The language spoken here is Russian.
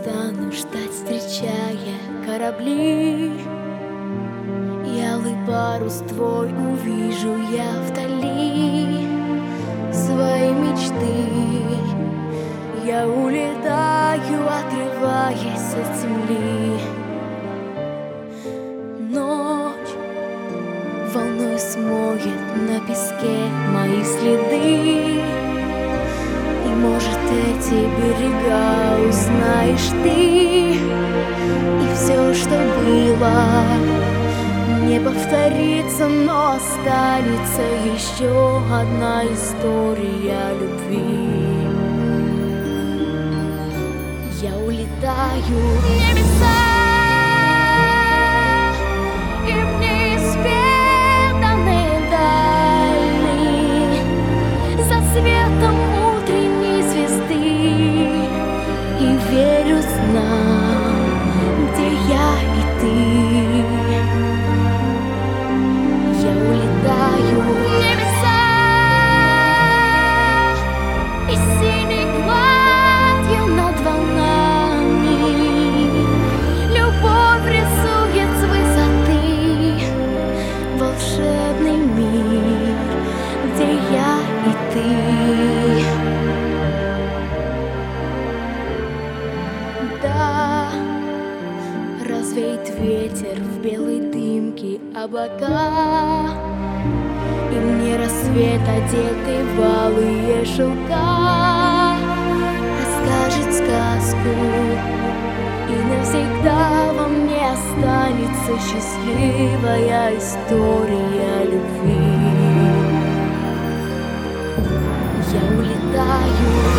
стану ждать, встречая корабли. И алый парус твой увижу я вдали. Свои мечты я улетаю, отрываясь от земли. Ночь волной смоет на песке мои следы. И, может, эти берега узнаешь ты. И все, что было, не повторится, но останется еще одна история любви. Я улетаю в небеса, и мне неизведанные дали за светом утренней звезды. И верю снам, где я и ты. Я улетаю в небеса, и синей гладью над волнами любовь рисует с высоты волшебный мир, где я и ты. Да, развеет ветер в белой дымке облака, и мне рассвет, одетый в алые шелка, расскажет сказку, и навсегда во мне останется счастливая история любви. Я улетаю